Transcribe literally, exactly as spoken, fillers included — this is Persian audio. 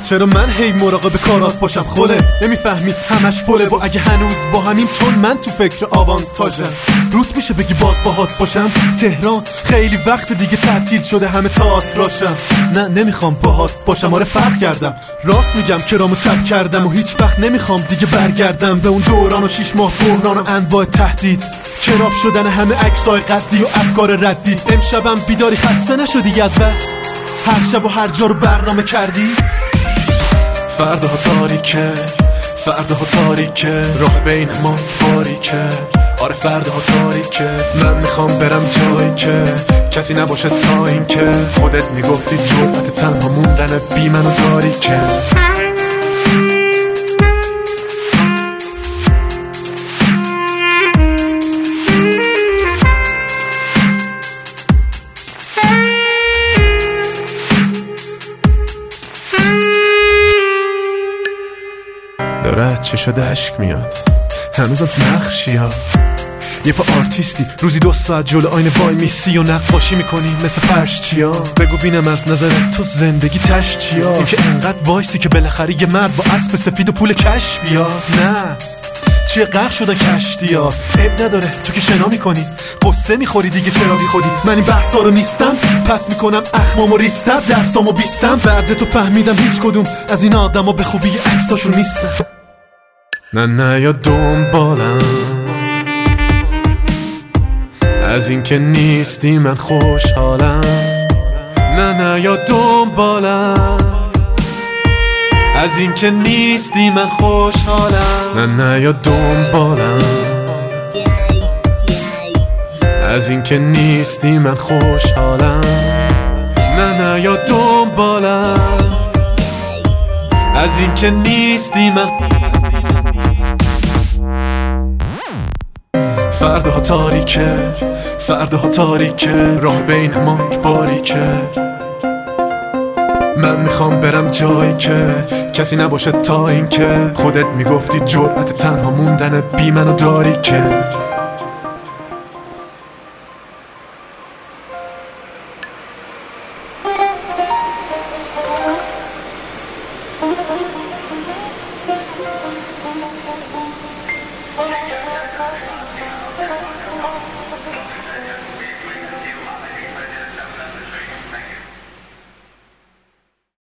چرا من هی مراقب کارات باشم؟ خله نمیفهمی همش فله، و اگه هنوز با همیم چون من تو فکر آوانتاژم. روت میشه بگی باز باهات باشم؟ تهران خیلی وقت دیگه تعطیل شده، همه تئاتراشم. نه نمیخوام باهات باشم، آره فرق کردم، راست میگم کرامو چپ کردم و هیچ وقت نمیخوام دیگه برگردم به اون دوران و شیش ماه بحران و انواع تهدید، کراب شدن همه عکسای قدی و افکار ردی. امشبم بیداری خسته نشدی از بس هر شب و هر جا رو برنامه کردی؟ فرداها تاریکه، فرداها تاریکه، راه بین ما باریکه، آره فرداها تاریکه. من میخوام برم جایی که کسی نباشه تا این که خودت میگفتی جرأت تنها موندن بی منو داری که. داره چشا اشک میاد، هنوزم تو نقشی ها. یه پا آرتیستی روزی دو ساعت جلو آینه وای میسی و نقاشی میکنی مثل فرش چیا. بگو بینم از نظر تو زندگی تش چیا؟ این که انقدر وایسی که بالاخره یه مرد با اسب سفید و پول کش بیاد. نه چیه غرق شده کشتی ها، عیب نداره تو که شنا میکنی، قصه میخوری دیگه چرا بی خودی. من این بحثا رو نیستم، پس میکنم اخمامو ریستم، درسامو بیستم. بعد تو فهمیدم هیچ کدوم از این آدما به خوبی عکساشون نیستم. نه نه یا دنبالم از این که نیستی من خوشحالم. نه نه یا دنبالم از این که نیستی من خوشحالم. نه نه یا دنبالم از این که نیستی من خوشحالم. نه نه یا دنبالم از این که نیستی من. فرداها تاریکه، فرداها تاریکه، راه بین ما باریکه. من میخوام برم جایی که کسی نباشه تا این که خودت میگفتی جرأت تنها موندن بی منو داری که. Thank you.